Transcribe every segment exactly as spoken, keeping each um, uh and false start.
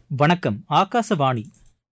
வணக்கம். ஆகாசவாணி.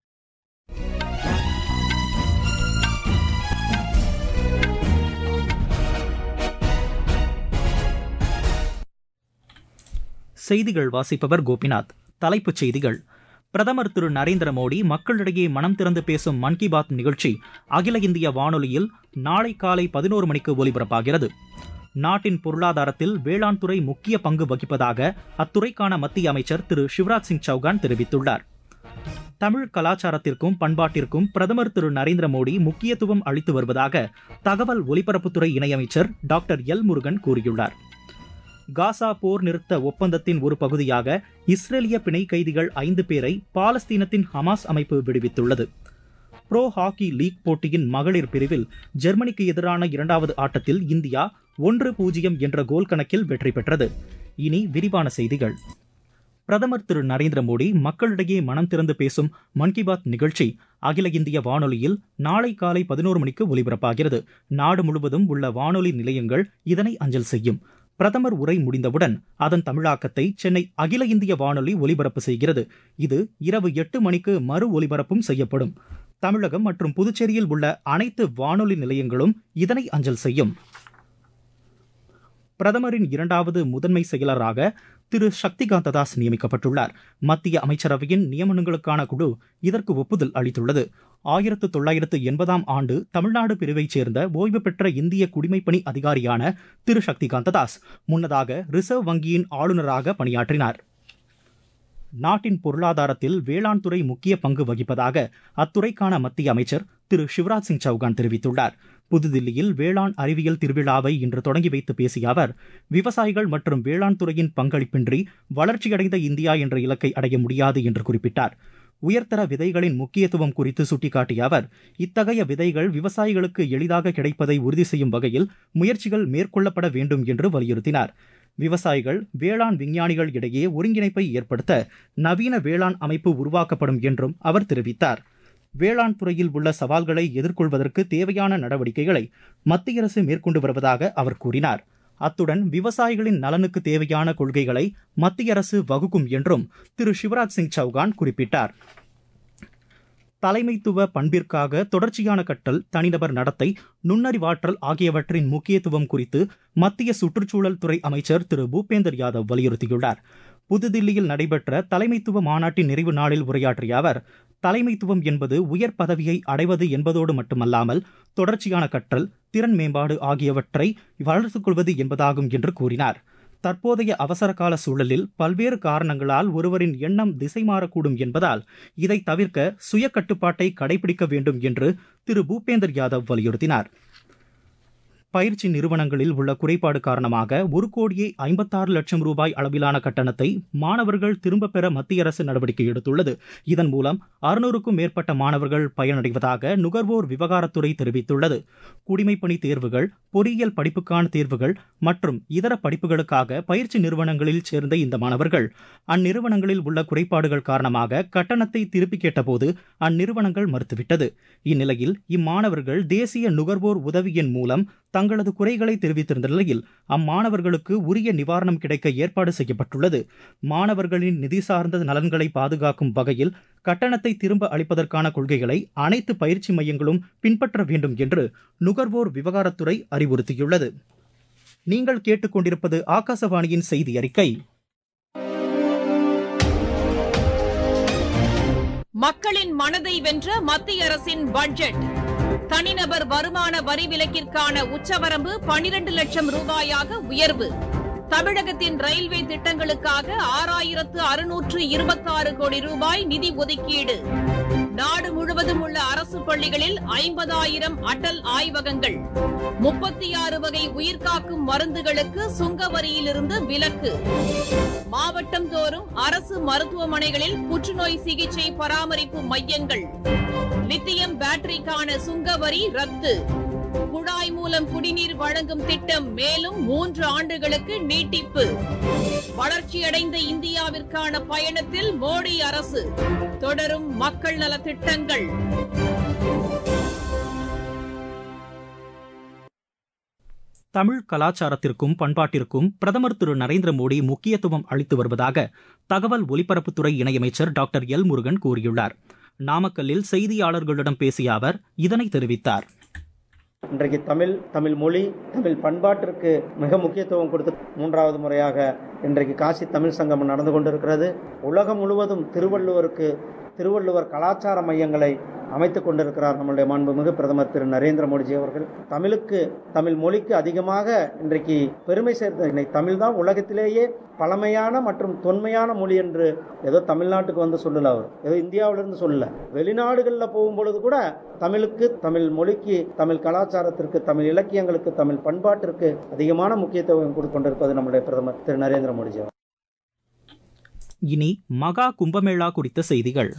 செய்திகள் வாசிப்பவர் கோபிநாத். தலைப்புச் செய்திகள். பிரதமர் திரு நரேந்திர மோடி மக்களிடையே மனம் திறந்து பேசும் மன் கி பாத் நிகழ்ச்சி அகில இந்திய வானொலியில் நாளை காலை பதினோரு மணிக்கு ஒலிபரப்பாகிறது. நாட்டின் பொருளாதாரத்தில் வேளாண் துறை முக்கிய பங்கு வகிப்பதாக அத்துறைக்கான மத்திய அமைச்சர் திரு சிவராஜ் சிங் சௌகான் தெரிவித்துள்ளார். தமிழ் கலாச்சாரத்திற்கும் பண்பாட்டிற்கும் பிரதமர் திரு நரேந்திர மோடி முக்கியத்துவம் அளித்து வருவதாக தகவல் ஒலிபரப்புத்துறை இணையமைச்சர் டாக்டர் எல் முருகன் கூறியுள்ளார். காசா போர் நிறுத்த ஒப்பந்தத்தின் ஒரு பகுதியாக இஸ்ரேலிய பிணை கைதிகள் ஐந்து பேரை பாலஸ்தீனத்தின் ஹமாஸ் அமைப்பு விடுவித்துள்ளது. புரோ ஹாக்கி லீக் போட்டியின் மகளிர் பிரிவில் ஜெர்மனிக்கு எதிரான இரண்டாவது ஆட்டத்தில் இந்தியா ஒன்று பூஜ்ஜியம் என்ற கோல் கணக்கில் வெற்றி பெற்றது. இனி விரிவான செய்திகள். பிரதமர் திரு நரேந்திர மோடி மக்களிடையே மனம் திறந்து பேசும் மன் கி பாத் நிகழ்ச்சி அகில இந்திய வானொலியில் நாளை காலை பதினோரு மணிக்கு ஒலிபரப்பாகிறது. நாடு முழுவதும் உள்ள வானொலி நிலையங்கள் இதனை அஞ்சல் செய்யும். பிரதமர் உரை முடிந்தவுடன் அதன் தமிழாக்கத்தை சென்னை அகில இந்திய வானொலி ஒலிபரப்பு செய்கிறது. இது இரவு எட்டு மணிக்கு மறு ஒலிபரப்பும் செய்யப்படும். தமிழகம் மற்றும் புதுச்சேரியில் உள்ள அனைத்து வானொலி நிலையங்களும் இதனை அஞ்சல் செய்யும். பிரதமரின் இரண்டாவது முதன்மை செயலராக திரு சக்திகாந்த தாஸ் நியமிக்கப்பட்டுள்ளார். மத்திய அமைச்சரவையின் நியமனங்களுக்கான குழு இதற்கு ஒப்புதல் அளித்துள்ளது. ஆயிரத்து தொள்ளாயிரத்து எண்பதாம் ஆண்டு தமிழ்நாடு பிரிவைச் சேர்ந்த ஓய்வு பெற்ற இந்திய குடிமைப்பணி அதிகாரியான திரு சக்திகாந்த தாஸ் முன்னதாக ரிசர்வ் வங்கியின் ஆளுநராக பணியாற்றினார். நாட்டின் பொருளாதாரத்தில் வேளாண் துறை முக்கிய பங்கு வகிப்பதாக அத்துறைக்கான மத்திய அமைச்சர் திரு சிவராஜ் சிங் சௌகான் தெரிவித்துள்ளார். புதுதில்லியில் வேளாண் அறிவியல் திருவிழாவை இன்று தொடங்கி வைத்து பேசிய அவர், விவசாயிகள் மற்றும் வேளாண் துறையின் பங்களிப்பின்றி வளர்ச்சியடைந்த இந்தியா என்ற இலக்கை அடைய முடியாது என்று குறிப்பிட்டார். உயர்தர விதைகளின் முக்கியத்துவம் குறித்து சுட்டிக்காட்டிய அவர், இத்தகைய விதைகள் விவசாயிகளுக்கு எளிதாக கிடைப்பதை உறுதி செய்யும் வகையில் முயற்சிகள் மேற்கொள்ளப்பட வேண்டும் என்று வலியுறுத்தினார். விவசாயிகள், வேளாண் விஞ்ஞானிகள் இடையே ஒருங்கிணைப்பை ஏற்படுத்த நவீன வேளாண் அமைப்பு உருவாக்கப்படும் என்றும் அவர் தெரிவித்தார். வேளாண் துறையில் உள்ள சவால்களை எதிர்கொள்வதற்கு தேவையான நடவடிக்கைகளை மத்திய அரசு மேற்கொண்டு வருவதாக அவர் கூறினார். அத்துடன் விவசாயிகளின் நலனுக்கு தேவையான கொள்கைகளை மத்திய அரசு வகுக்கும் என்றும் திரு சிவராஜ் சிங் சௌகான் குறிப்பிட்டார். தலைமைத்துவ பண்பிற்காக தொடர்ச்சியான கற்றல், தனிநபர் நடத்தை, நுண்ணறிவாற்றல் ஆகியவற்றின் முக்கியத்துவம் குறித்து மத்திய சுற்றுச்சூழல் துறை அமைச்சர் திரு பூபேந்தர் யாதவ் வலியுறுத்தியுள்ளார். புதுதில்லியில் நடைபெற்ற தலைமைத்துவ மாநாட்டின் நிறைவு நாளில் உரையாற்றிய அவர், தலைமைத்துவம் என்பது உயர் பதவியை அடைவது என்பதோடு மட்டுமல்லாமல் தொடர்ச்சியான கற்றல், திறன் மேம்பாடு ஆகியவற்றை வளர்த்துக் கொள்வது என்பதாகும் என்று கூறினார். தற்போதைய அவசரகால சூழலில் பல்வேறு காரணங்களால் ஒருவரின் எண்ணம் திசை மாறக்கூடும் என்பதால் இதை தவிர்க்க சுய கட்டுப்பாட்டை கடைபிடிக்க வேண்டும் என்று திரு பூபேந்தர் யாதவ் வலியுறுத்தினார். பயிற்சி நிறுவனங்களில் உள்ள குறைபாடு காரணமாக ஒரு கோடியே ஐம்பத்தாறு லட்சம் ரூபாய் அளவிலான கட்டணத்தை மாணவர்கள் திரும்பப் பெற மத்திய அரசு நடவடிக்கை எடுத்துள்ளது. இதன் மூலம் அறுநூறுக்கும் மேற்பட்ட மாணவர்கள் பயனடைவதாக நுகர்வோர் விவகாரத்துறை தெரிவித்துள்ளது. குடிமைப்பணி தேர்வுகள், பொறியியல் படிப்புக்கான தேர்வுகள் மற்றும் இதர படிப்புகளுக்காக பயிற்சி நிறுவனங்களில் சேர்ந்த இந்த மாணவர்கள் அந்நிறுவனங்களில் உள்ள குறைபாடுகள் காரணமாக கட்டணத்தை திருப்பி கேட்டபோது அந்நிறுவனங்கள் மறுத்துவிட்டது. இந்நிலையில் இம்மாணவர்கள் தேசிய நுகர்வோர் உதவி எண் மூலம் தங்களது குறைகளை தெரிவித்திருந்த நிலையில் அம்மாணவர்களுக்கு உரிய நிவாரணம் கிடைக்க ஏற்பாடு செய்யப்பட்டுள்ளது. மாணவர்களின் நிதி சார்ந்த நலன்களை பாதுகாக்கும் வகையில் கட்டணத்தை திரும்ப அளிப்பதற்கான கொள்கைகளை அனைத்து பயிற்சி மையங்களும் பின்பற்ற வேண்டும் என்று நுகர்வோர் விவகாரத்துறை அறிவுறுத்தியுள்ளது. நீங்கள் கேட்டுக்கொண்டிருப்பது ஆகாசவாணியின் செய்தி அறிக்கை. மக்களின் மனதை வென்ற மத்திய அரசின் பட்ஜெட். தனிநபர் வருமான வரி விலக்கிற்கான உச்சவரம்பு பனிரண்டு லட்சம் ரூபாயாக உயர்வு. தமிழகத்தின் ரயில்வே திட்டங்களுக்காக ஆறாயிரத்து அறுநூற்று இருபத்தாறு கோடி ரூபாய் நிதி ஒதுக்கீடு. நாடு முழுவதும் உள்ள அரசு பள்ளிகளில் ஐம்பதாயிரம் அடல் ஆய்வகங்கள். முப்பத்தி ஆறு வகை உயிர்காக்கும் மருந்துகளுக்கு சுங்க வரியிலிருந்து விலக்கு. மாவட்டம் தோறும் அரசு மருத்துவமனைகளில் புற்றுநோய் சிகிச்சை பராமரிப்பு மையங்கள். லித்தியம் பேட்டரிக்கான சுங்க வரி ரத்து. குழாய் மூலம் குடிநீர் வழங்கும் திட்டம் மேலும் மூன்று ஆண்டுகளுக்கு நீட்டிப்பு. வளர்ச்சியடைந்த இந்தியாவிற்கான பயணத்தில் மோடி அரசு. தொடரும் மக்கள் நல திட்டங்கள். தமிழ் கலாச்சாரத்திற்கும் பண்பாட்டிற்கும் பிரதமர் திரு நரேந்திர மோடி முக்கியத்துவம் அளித்து வருவதாக தகவல் ஒலிபரப்புத்துறை இணையமைச்சர் டாக்டர் எல் முருகன் கூறியுள்ளார். நாமக்கல்லில் செய்தியாளர்களிடம் பேசிய அவர் இதனை தெரிவித்தார். இன்றைக்கு தமிழ் தமிழ் மொழி தமிழ் பண்பாட்டிற்கு மிக முக்கியத்துவம் கொடுத்து மூன்றாவது முறையாக இன்றைக்கு காசி தமிழ் சங்கமம் நடந்து கொண்டிருக்கிறது. உலகம் முழுவதும் திருவள்ளுவருக்கு திருவள்ளுவர் கலாச்சார மையங்களை அமைத்துக் கொண்டிருக்கிறார் நம்முடைய மாண்புமிகு பிரதமர் திரு நரேந்திர மோடிஜி அவர்கள். தமிழுக்கு தமிழ் மொழிக்கு அதிகமாக இன்றைக்கு பெருமை சேர்த்த இன்னைக்கு தமிழ் தான் உலகத்திலேயே பழமையான மற்றும் தொன்மையான மொழி என்று ஏதோ தமிழ்நாட்டுக்கு வந்து சொல்லல, அவர் ஏதோ இந்தியாவிலிருந்து சொல்லல, வெளிநாடுகளில் போகும்பொழுது கூட தமிழுக்கு தமிழ் மொழிக்கு தமிழ் கலாச்சாரத்திற்கு தமிழ் இலக்கியங்களுக்கு தமிழ் பண்பாட்டிற்கு அதிகமான முக்கியத்துவம் கொடுத்து கொண்டிருப்பது நம்முடைய பிரதமர் திரு நரேந்திர மோடிஜி அவர். இனி மகா கும்பமேளா குறித்த செய்திகள்.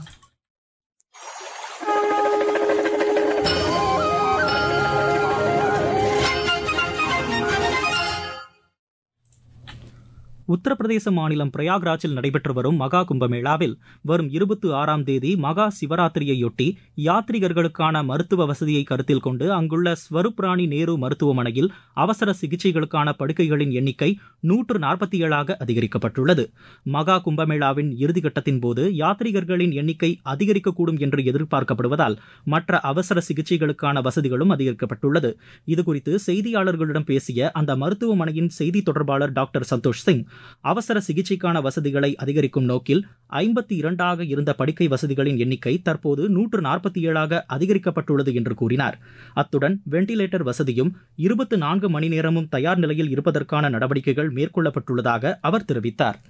உத்தரப்பிரதேச மாநிலம் பிரயாக்ராஜில் நடைபெற்று வரும் மகா கும்பமேளாவில் வரும் இருபத்தி ஆறாம் தேதி மகா சிவராத்திரியையொட்டி யாத்ரீகர்களுக்கான மருத்துவ வசதியை கருத்தில் கொண்டு அங்குள்ள ஸ்வருப்ராணி நேரு மருத்துவமனையில் அவசர சிகிச்சைகளுக்கான படுக்கைகளின் எண்ணிக்கை நூற்று நாற்பத்தி ஏழாக அதிகரிக்கப்பட்டுள்ளது. மகா கும்பமேளாவின் இறுதிக்கட்டத்தின் போது யாத்ரீகர்களின் எண்ணிக்கை அதிகரிக்கக்கூடும் என்று எதிர்பார்க்கப்படுவதால் மற்ற அவசர சிகிச்சைகளுக்கான வசதிகளும் அதிகரிக்கப்பட்டுள்ளது. இதுகுறித்து செய்தியாளர்களிடம் பேசிய அந்த மருத்துவமனையின் செய்தி தொடர்பாளர் டாக்டர் சந்தோஷ் சிங், அவசர சிகிச்சைக்கான வசதிகளை அதிகரிக்கும் நோக்கில் ஐம்பத்தி இரண்டாக இருந்த படுக்கை வசதிகளின் எண்ணிக்கை தற்போது நூற்று நாற்பத்தி ஏழாக அதிகரிக்கப்பட்டுள்ளது என்று கூறினார். அத்துடன் வெண்டிலேட்டர் வசதியும் இருபத்தி நான்கு மணி நேரமும் தயார் நிலையில் இருப்பதற்கான நடவடிக்கைகள் மேற்கொள்ளப்பட்டுள்ளதாக அவர் தெரிவித்தார்.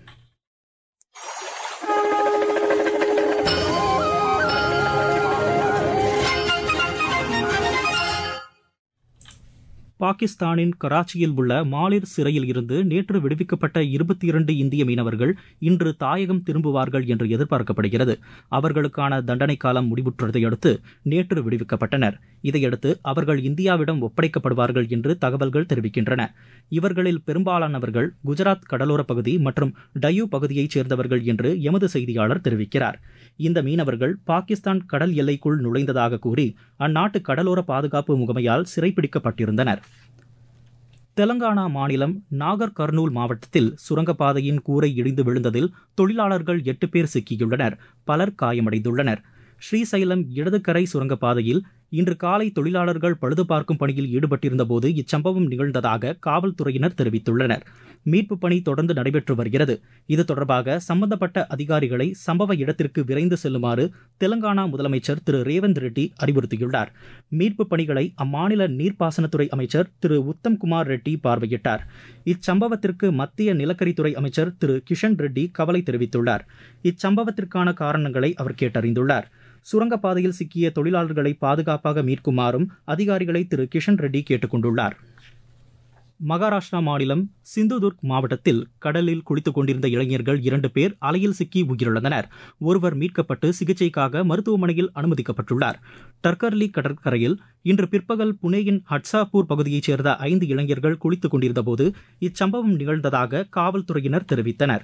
பாகிஸ்தானின் கராச்சியில் உள்ள மாலிர் சிறையில் இருந்து நேற்று விடுவிக்கப்பட்ட இருபத்தி இரண்டு இந்திய மீனவர்கள் இன்று தாயகம் திரும்புவார்கள் என்று எதிர்பார்க்கப்படுகிறது. அவர்களுக்கான தண்டனை காலம் முடிவுற்றதை அடுத்து நேற்று விடுவிக்கப்பட்டனர். இதையடுத்து அவர்கள் இந்தியாவிடம் ஒப்படைக்கப்படுவார்கள் என்று தகவல்கள் தெரிவிக்கின்றன. இவர்களில் பெரும்பாலானவர்கள் குஜராத் கடலோர பகுதி மற்றும் டயூ பகுதியைச் சேர்ந்தவர்கள் என்று எமது செய்தியாளர் தெரிவிக்கிறார். இந்த மீனவர்கள் பாகிஸ்தான் கடல் எல்லைக்குள் நுழைந்ததாக கூறி அந்நாட்டு கடலோர பாதுகாப்பு முகமையால் சிறைப்பிடிக்கப்பட்டிருந்தனர். தெலங்கானா மாநிலம் நாகர் கர்னூல் மாவட்டத்தில் சுரங்கப்பாதையின் கூரை இடிந்து விழுந்ததில் தொழிலாளர்கள் எட்டு பேர் சிக்கியுள்ளனர். பலர் காயமடைந்துள்ளனர். ஸ்ரீசைலம் இடதுக்கரை சுரங்கப்பாதையில் இன்று காலை தொழிலாளர்கள் பழுது பார்க்கும் பணியில் ஈடுபட்டிருந்தபோது இச்சம்பவம் நிகழ்ந்ததாக காவல்துறையினர் தெரிவித்துள்ளனர். மீட்புப் பணி தொடர்ந்து நடைபெற்று வருகிறது. இது தொடர்பாக சம்பந்தப்பட்ட அதிகாரிகளை சம்பவ இடத்திற்கு விரைந்து செல்லுமாறு தெலங்கானா முதலமைச்சர் திரு ரேவந்த் ரெட்டி அறிவுறுத்தியுள்ளார். மீட்புப் பணிகளை அம்மாநில நீர்ப்பாசனத்துறை அமைச்சர் திரு உத்தம்குமார் ரெட்டி பார்வையிட்டார். இச்சம்பவத்திற்கு மத்திய நிலக்கரித்துறை அமைச்சர் திரு கிஷன் ரெட்டி கவலை தெரிவித்துள்ளார். இச்சம்பவத்திற்கான காரணங்களை அவர் கேட்டறிந்துள்ளார். சுரங்கப்பாதையில் சிக்கிய தொழிலாளர்களை பாதுகாப்பாக மீட்குமாறும் அதிகாரிகளை திரு கிஷன் ரெட்டி கேட்டுக் கொண்டுள்ளார். மகாராஷ்டிரா மாநிலம் சிந்துதுர்க் மாவட்டத்தில் கடலில் குளித்துக் கொண்டிருந்த இளைஞர்கள் இரண்டு பேர் அலையில் சிக்கி உயிரிழந்தனர். ஒருவர் மீட்கப்பட்டு சிகிச்சைக்காக மருத்துவமனையில் அனுமதிக்கப்பட்டுள்ளார். டர்கர்லி கடற்கரையில் இன்று பிற்பகல் புனேயின் ஹட்சாபூர் பகுதியைச் சேர்ந்த ஐந்து இளைஞர்கள் குளித்துக் கொண்டிருந்தபோது இச்சம்பவம் நிகழ்ந்ததாக காவல்துறையினர் தெரிவித்தனர்.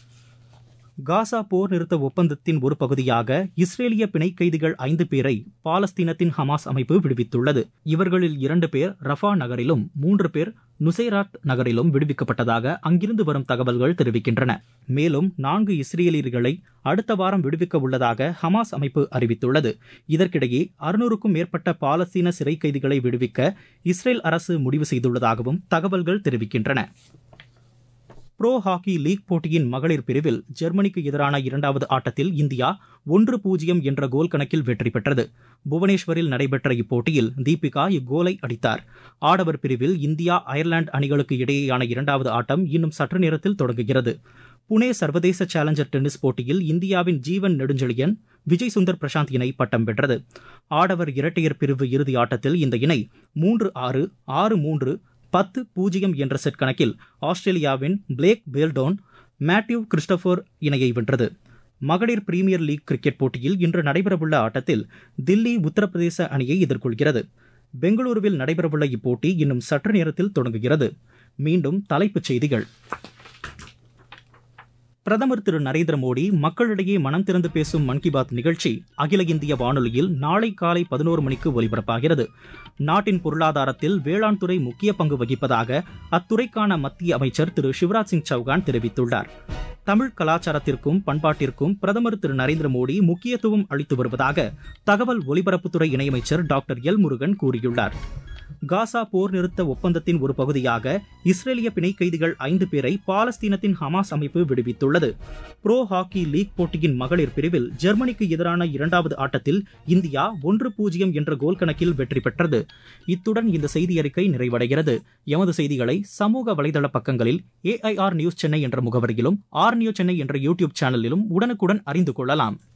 காசா போர் நிறுத்த ஒப்பந்தத்தின் ஒரு பகுதியாக இஸ்ரேலிய பிணை கைதிகள் ஐந்து பேரை பாலஸ்தீனத்தின் ஹமாஸ் அமைப்பு விடுவித்துள்ளது. இவர்களில் இரண்டு பேர் ரஃபா நகரிலும் மூன்று பேர் நுசைராத் நகரிலும் விடுவிக்கப்பட்டதாக அங்கிருந்து வரும் தகவல்கள் தெரிவிக்கின்றன. மேலும் நான்கு இஸ்ரேலியர்களை அடுத்த வாரம் விடுவிக்க உள்ளதாக ஹமாஸ் அமைப்பு அறிவித்துள்ளது. இதற்கிடையே அறுநூறுக்கும் மேற்பட்ட பாலஸ்தீன சிறை கைதிகளை விடுவிக்க இஸ்ரேல் அரசு முடிவு செய்துள்ளதாகவும் தகவல்கள் தெரிவிக்கின்றன. புரோ ஹாக்கி லீக் போட்டியின் மகளிர் பிரிவில் ஜெர்மனிக்கு எதிரான இரண்டாவது ஆட்டத்தில் இந்தியா ஒன்று பூஜ்ஜியம் என்ற கோல் கணக்கில் வெற்றி பெற்றது. புவனேஸ்வரில் நடைபெற்ற இப்போட்டியில் தீபிகா இக்கோலை அடித்தார். ஆடவர் பிரிவில் இந்தியா அயர்லாந்து அணிகளுக்கு இடையேயான இரண்டாவது ஆட்டம் இன்னும் சற்று நேரத்தில் தொடங்குகிறது. புனே சர்வதேச சேலஞ்சர் டென்னிஸ் போட்டியில் இந்தியாவின் ஜீவன் நெடுஞ்செழியன் விஜய் சுந்தர் பிரசாந்த் இணை பட்டம் வென்றது. ஆடவர் இரட்டையர் பிரிவு இறுதி ஆட்டத்தில் இந்த இணை மூன்று ஆறு ஆறு மூன்று பத்து பூஜ்ஜியம் என்ற செட் கணக்கில் ஆஸ்திரேலியாவின் பிளேக் பேல்டோன் மேத்யூ கிறிஸ்டோபர் இணையை வென்றது. மகளிர் பிரீமியர் லீக் கிரிக்கெட் போட்டியில் இன்று நடைபெறவுள்ள ஆட்டத்தில் தில்லி உத்தரப்பிரதேச அணியை எதிர்கொள்கிறது. பெங்களூருவில் நடைபெறவுள்ள இப்போட்டி இன்னும் சற்று நேரத்தில் தொடங்குகிறது. மீண்டும் தலைப்புச் செய்திகள். பிரதமர் திரு நரேந்திர மோடி மக்களிடையே மனம் திறந்து பேசும் மன் கி பாத் நிகழ்ச்சி அகில இந்திய வானொலியில் நாளை காலை பதினோரு மணிக்கு ஒலிபரப்பாகிறது. நாட்டின் பொருளாதாரத்தில் வேளாண் துறை முக்கிய பங்கு வகிப்பதாக அத்துறைக்கான மத்திய அமைச்சர் திரு சிவராஜ் சிங் சௌகான் தெரிவித்துள்ளார். தமிழ் கலாச்சாரத்திற்கும் பண்பாட்டிற்கும் பிரதமர் திரு நரேந்திர மோடி முக்கியத்துவம் அளித்து வருவதாக தகவல் ஒலிபரப்புத்துறை இணையமைச்சர் டாக்டர் எல் முருகன் கூறியுள்ளார். காசா போர் நிறுத்த ஒப்பந்தத்தின் ஒரு பகுதியாக இஸ்ரேலிய பிணை கைதிகள் ஐந்து பேரை பாலஸ்தீனத்தின் ஹமாஸ் அமைப்பு விடுவித்துள்ளது. புரோ ஹாக்கி லீக் போட்டியின் மகளிர் பிரிவில் ஜெர்மனிக்கு எதிரான இரண்டாவது ஆட்டத்தில் இந்தியா ஒன்று பூஜ்ஜியம் என்ற கோல் கணக்கில் வெற்றி பெற்றது. இத்துடன் இந்த செய்தி அறிக்கை நிறைவடைகிறது. எமது செய்திகளை சமூக வலைதள பக்கங்களில் ஏஐஆர் நியூஸ் சென்னை என்ற முகவரியிலும் ஆர் நியூஸ் சென்னை என்ற யூடியூப் சேனலிலும் உடனுக்குடன் அறிந்து கொள்ளலாம்.